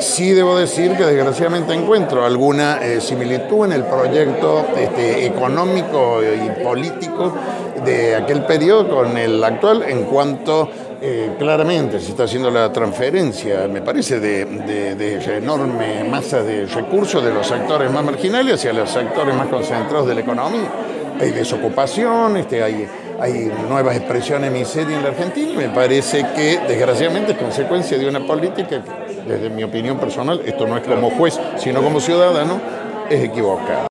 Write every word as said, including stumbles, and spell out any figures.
Sí debo decir que desgraciadamente encuentro alguna eh, similitud en el proyecto este, económico y político de aquel periodo con el actual en cuanto eh, claramente se está haciendo la transferencia, me parece, de, de, de enorme masa de recursos de los sectores más marginales hacia los sectores más concentrados de la economía. Hay desocupación, este, hay, hay nuevas expresiones de miseria en la Argentina y me parece que desgraciadamente es consecuencia de una política que, desde mi opinión personal, esto no es como juez, sino como ciudadano, es equivocada.